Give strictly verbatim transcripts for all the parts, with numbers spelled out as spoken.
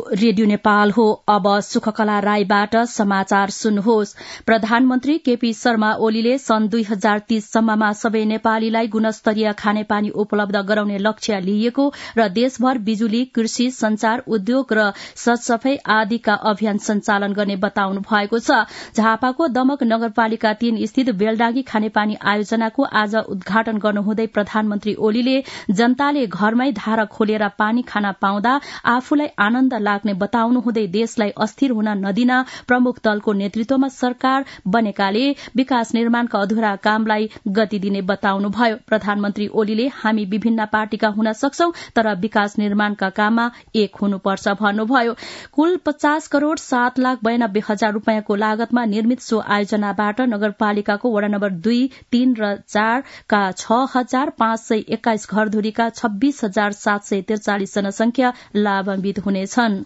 Radio Nepal हो। अब सुखकला राईबाट समाचार सुन्नुहोस्। प्रधानमन्त्री केपी शर्मा ओलीले सन् दुई हजार तीस सम्ममा सबै नेपालीलाई गुणस्तरीय खानेपानी उपलब्ध गराउने लक्ष्य लिएको र देशभर बिजुली, कृषि, संचार, उद्योग र सरसफाई आदिका अभियान सञ्चालन गर्ने बताउनु भएको छ। झापाको दमक नगरपालिका तीन स्थित बेलडाँगी खानेपानी आयोजनाको आज उद्घाटन गर्नुहुँदै प्रधानमन्त्री ओलीले जनताले घरमै धारा खोलेर पानी खान पाउँदा आफूलाई आनन्द लाग्ने बताउनु हुँदै देशलाई अस्थिर हुन नदिन प्रमुख दलको नेतृत्वमा सरकार बनेकाले विकास निर्माणका अधूरा कामलाई गति दिने बताउनुभयो। प्रधानमन्त्री ओलीले हामी विभिन्न पार्टीका हुन सक्छौं तर विकास निर्माणका काममा एक हुनुपर्छ भन्नुभयो। कुल पचास करोड़ सात लाख बयानब्बे हजार रूपियाँको लागतमा निर्मित सो आयोजनाबाट नगरपालिकाको वडा नम्बर दुई, तीन र चारका छ हजार पाँच सय एक्काइस घरधुरीका छब्बीस हजार सात सय त्रिचालिस जनसंख्या लाभान्वित हुनेछन्।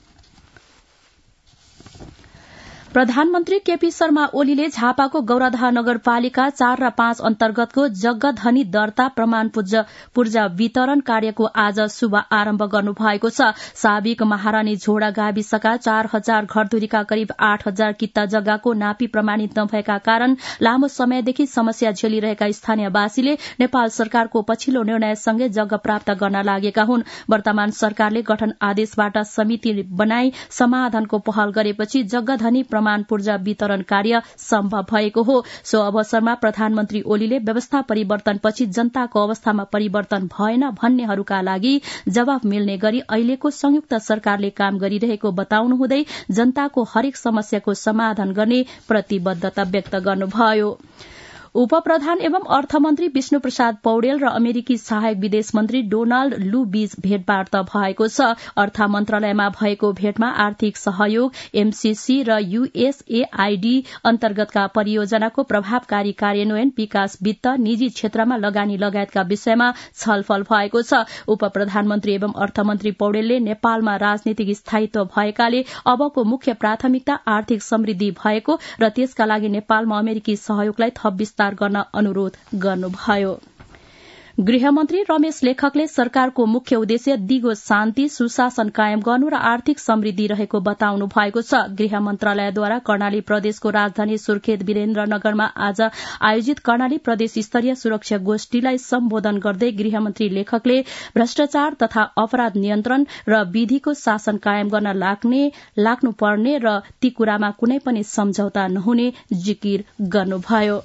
प्रधानमन्त्री केपी शर्मा ओलीले झापाको गौराधा नगरपालिका चार र पाँच अन्तर्गतको जग्गाधनी दर्ता प्रमाण पूर्जा वितरण कार्यको आज शुभ आरम्भ गर्नु भएको छ। साबिक महारानी झोडा गाविसका चार हजार घरधुरीका करिब आठ हजार किता जग्गाको नापी प्रमाणित नभएका कारण लामो समयदेखि समस्या झेलिरहेका स्थानीयवासीले नेपाल सरकारको पछिल्लो निर्णयसँगै जग्गा प्राप्त गर्न लागेका हुन्। वर्तमान सरकारले गठन आदेशबाट समिति बनाई समाधानको पहल गरेपछि जग्गाधनी प्रमाण पूर्जा वितरण कार्य सम्भव भएको हो। सो अवसरमा प्रधानमन्त्री ओलीले व्यवस्था परिवर्तनपछि जनताको अवस्थामा परिवर्तन भएन भन्नेहरूका लागि जवाफ मिल्ने गरी अहिलेको संयुक्त सरकारले काम गरिरहेको बताउनुहुँदै जनताको हरेक समस्याको समाधान गर्ने प्रतिबद्धता व्यक्त गर्नुभयो। उपप्रधान एवं अर्थमन्त्री विष्णु प्रसाद पौडेल र अमेरिकी सहायक विदेश मन्त्री डोनाल्ड लू बीच भेटवार्ता भएको छ। अर्थ मन्त्रालयमा भएको भेटमा आर्थिक सहयोग, एमसीसी र यूएसएआईडी अन्तर्गतका परियोजनाको प्रभावकारी कार्यान्वयन, विकास वित्त, निजी क्षेत्रमा लगानी लगायतका विषयमा छलफल भएको छ। उपप्रधानमन्त्री एवं अर्थमन्त्री पौडेलले नेपालमा राजनीतिक स्थायित्व भएकाले अबको मुख्य प्राथमिकता आर्थिक समृद्धि भएको र त्यसका लागि नेपालमा अमेरिकी सहयोगलाई थप विस्तार गर्न अनुरोध गर्नुभयो। गृहमन्त्री रमेश लेखकले सरकारको मुख्य उद्देश्य दिगो शान्ति, सुशासन कायम गर्नु र आर्थिक समृद्धि रहेको बताउनु भएको छ। गृह मन्त्रालयद्वारा कर्णाली प्रदेशको राजधानी सुर्खेत वीरेन्द्रनगरमा आज आयोजित कर्णाली प्रदेश स्तरीय सुरक्षा गोष्ठीलाई सम्बोधन गर्दै गृहमन्त्री लेखकले भ्रष्टाचार तथा अपराध नियन्त्रण र विधिको शासन कायम गर्न लाग्ने लाग्नुपर्ने र ती कुरामा कुनै पनि सम्झौता नहुने जिकिर गर्नुभयो।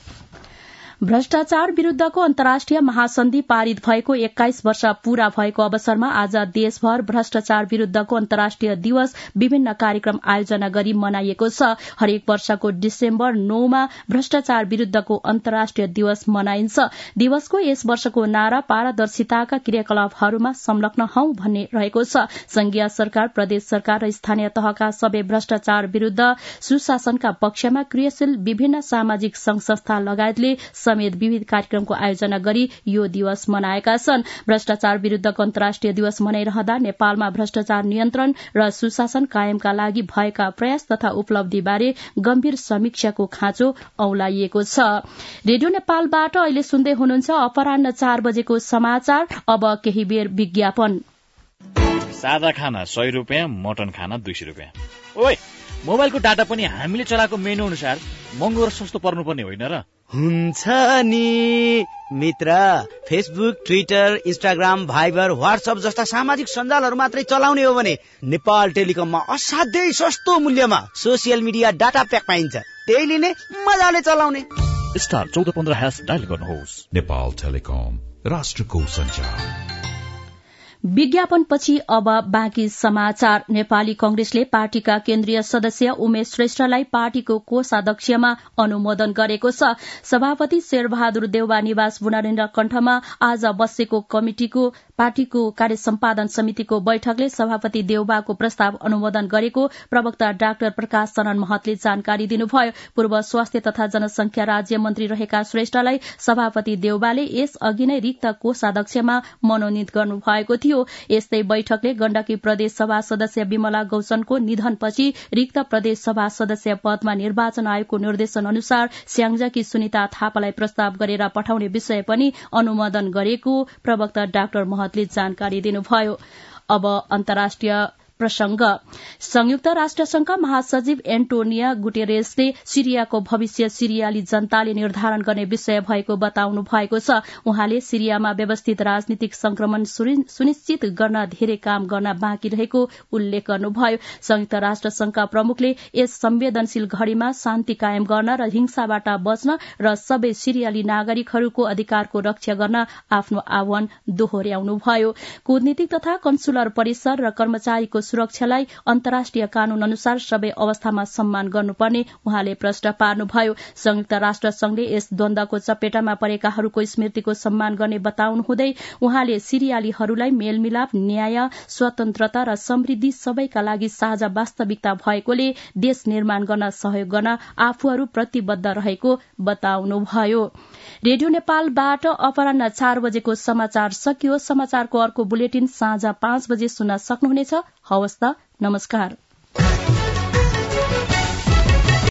भ्रष्टाचार विरूद्धको अन्तर्राष्ट्रिय महासन्धि पारित भएको एक्काइस वर्ष पूरा भएको अवसरमा आज देशभर भ्रष्टाचार विरूद्धको अन्तर्राष्ट्रिय दिवस विभिन्न कार्यक्रम आयोजना गरी मनाइएको छ। हरेक वर्षको डिसेम्बर नौमा भ्रष्टाचार विरूद्धको अन्तर्राष्ट्रिय दिवस मनाइन्छ। दिवसको यस वर्षको नारा पारदर्शिताका क्रियाकलापहरूमा संलग्न हौं भन्ने रहेको छ। संघीय सरकार, प्रदेश सरकार र स्थानीय तहका सबै भ्रष्टाचार विरूद्ध सुशासनका पक्षमा क्रियाशील विभिन्न सामाजिक संघ संस्था लगायतले समेत विविध कार्यक्रमको आयोजना गरी यो दिवस मनाएका छन्। भ्रष्टाचार विरूद्धको अन्तर्राष्ट्रिय दिवस मनाइरहँदा नेपालमा भ्रष्टाचार नियन्त्रण र सुशासन कायमका लागि भएका प्रयास तथा उपलब्धिबारे गम्भीर समीक्षाको खाँचो औलाइएको छ। रेडियो नेपालबाट अहिले सुन्दै हुनुहुन्छ अपराह्न चार बजेको समाचार। अब केही बेर विज्ञापन। सादा खाना सय रुपियाँ, मटन खाना दुई सय रुपियाँ। ओइ, मोबाइलको डाटा पनि हामीले चलाएको मेनु अनुसार महँगो र सस्तो पर्नुपर्ने होइन र? हुन्छ नि मित्र, Facebook, Twitter, Instagram, Viber, WhatsApp जस्ता सामाजिक सञ्जालहरू मात्रै चलाउने हो भने नेपाल टेलिकममा असाध्यै सस्तो मूल्यमा सोसियल मिडिया डाटा प्याक पाइन्छ। त्यही लिने, मजाले चलाउने। स्टार चौध पन्ध्र ह्यास डायल गर्नुहोस्। नेपाल टेलिकम, राष्ट्रको सञ्चार। विज्ञापनपछि अब बाँकी समाचार। नेपाली कंग्रेसले पार्टीका केन्द्रीय सदस्य उमेश श्रेष्ठलाई पार्टीको कोषाध्यक्षमा अनुमोदन गरेको छ। सभापति शेरबहादुर देउवा निवास बुढारेन्द्र कण्ठमा आज बसेको कमिटिको पार्टीको कार्य सम्पादन समितिको बैठकले सभापति देउवाको प्रस्ताव अनुमोदन गरेको प्रवक्ता डाक्टर प्रकाश चरण महतले जानकारी दिनुभयो। पूर्व स्वास्थ्य तथा जनसंख्या राज्य मन्त्री रहेका श्रेष्ठलाई सभापति देउवाले यस अघि नै रिक्त कोषाध्यक्षमा मनोनित गर्नुभएको थियो। यस्तै बैठकले गण्डकी प्रदेश सभा सदस्य विमला गौचनको निधनपछि रिक्त प्रदेश सभा सदस्य पदमा निर्वाचन आयोगको निर्देशन अनुसार स्याङ्जाकी सुनिता थापालाई प्रस्ताव गरेर पठाउने विषय पनि अनुमोदन गरेको प्रवक्ता डाक्टर महतले जानकारी दिनुभयो। अब अन्तर्राष्ट्रिय प्रसंग संयुक्त राष्ट्र संघका महासचिव एन्टोनिया गुटेरेसले सिरियाको भविष्य सिरियाली जनताले निर्धारण गर्ने विषय भएको बताउनु भएको छ। उहाँले सिरियामा व्यवस्थित राजनीतिक संक्रमण सुनिश्चित गर्न धेरै काम गर्न बाँकी रहेको उल्लेख गर्नुभयो। संयुक्त राष्ट्र संघका प्रमुखले यस संवेदनशील घड़ीमा शान्ति कायम गर्न र हिंसाबाट बच्न र सबै सिरियाली नागरिकहरूको अधिकारको रक्षा गर्न आफ्नो आह्वान दोहोर्याउनुभयो। कूटनीतिक तथा कन्सुलर परिसर र कर्मचारीको सुरक्षालाई अन्तर्राष्ट्रिय कानून अनुसार सबै अवस्थामा सम्मान गर्नुपर्ने उहाँले प्रश्न पार्नुभयो। संयुक्त राष्ट्र संघले यस द्वन्द्वको चपेटामा परेकाहरूको स्मृतिको सम्मान गर्ने बताउनुहुँदै उहाँले सिरियालीहरूलाई मेलमिलाप, न्याय, स्वतन्त्रता र समृद्धि सबैका लागि साझा वास्तविकता भएकोले देश निर्माण गर्न सहयोग गर्न आफूहरू प्रतिबद्ध रहेको बताउनुभयो। रेडियो नेपालबाट अपराह्न चार बजेको समाचार सकियो। समाचारको अर्को बुलेटिन साँझ पाँच बजे सुन्न सक्नुहुनेछ। हवस् त, नमस्कार।